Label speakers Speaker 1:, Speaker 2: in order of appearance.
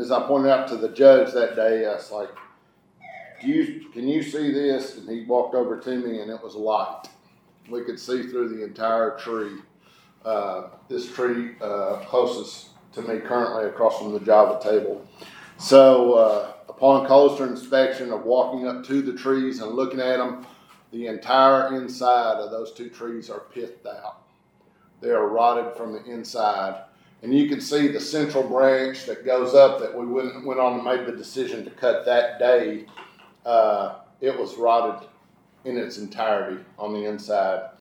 Speaker 1: as I pointed out to the judge that day, I was like, can you see this? And he walked over to me, and it was light. We could see through the entire tree. This tree closest to me currently across from the Java table. So upon closer inspection of walking up to the trees and looking at them, the entire inside of those two trees are pithed out. They are rotted from the inside. And you can see the central branch that goes up that we went on and made the decision to cut that day. It was rotted in its entirety on the inside.